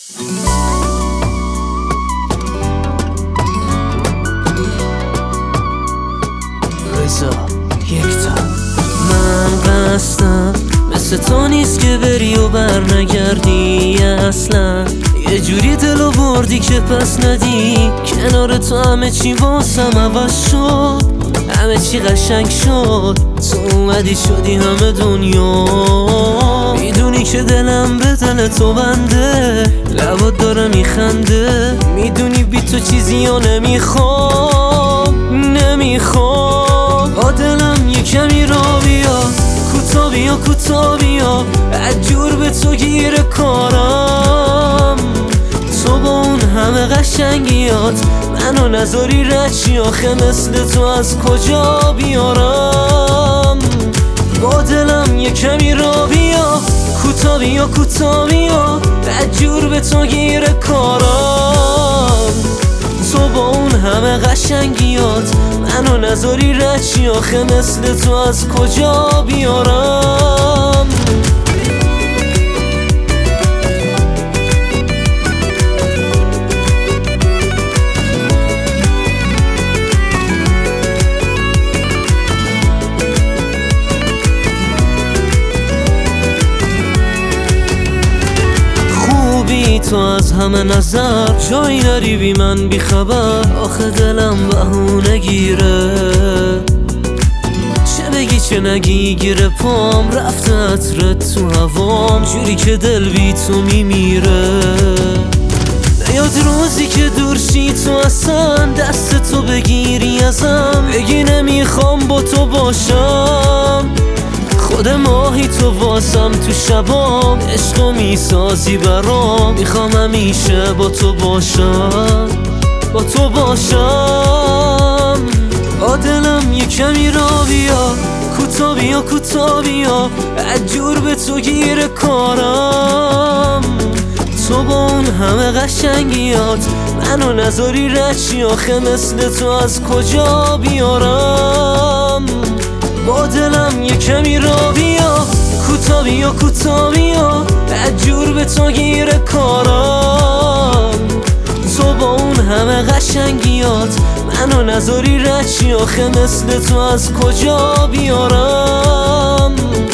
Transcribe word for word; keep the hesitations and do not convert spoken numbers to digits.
رضا یکتا. من قصدم مثل تو نیست که بری و بر نگردی اصلا، یه جوری دلو بردی که پس ندی. کنار تو همه چی واسم عوض شد، همه چی قشنگ شد. تو اومدی شدی همه دنیا. میدونی که دلم به دل تو بنده، لبات داره میخنده. میدونی بی تو چیزی ها نمیخوام نمیخوام. با دلم یه کمی را بیا، کوتا بیا کوتا بیا. عجور به تو گیر کارم، تو با اون همه قشنگیات منو نذاری رچی. آخه مثل تو از کجا بیارم؟ با دلم یه کمی را بیا، کوتا بیا کوتا بیا. عجور به تو گیر کارم، تو با اون همه قشنگیات منو نذاری رچی. آخه مثل تو از کجا بیارم؟ تو از همه نظر جایی نری بی من بی خبر. آخه دلم بهونه گیره، چه بگی چه نگی گیره پام. رفته عطرت تو هوام جوری که دل بی تو میمیره. نیاد روزی که دور شی تو اصلا، دست تو بگیری ازم بگی نمیخوام با تو باشم. خود ماهی تو واسم تو شبام، عشقو میسازی برام. میخوام همیشه با تو باشم با تو باشم. با دلم یه کمی را بیا، کوتا بیا کوتا بیا. عجور به تو گیر کارم، تو با اون همه قشنگیات منو نذاری رچی. آخه مثل تو از کجا بیارم؟ با دلم یه کمی را بیا، کوتا بیا کوتا بیا. عجور به تو گیر کارم، تو با اون همه قشنگیات منو نذاری رچی. آخه مثل تو از کجا بیارم؟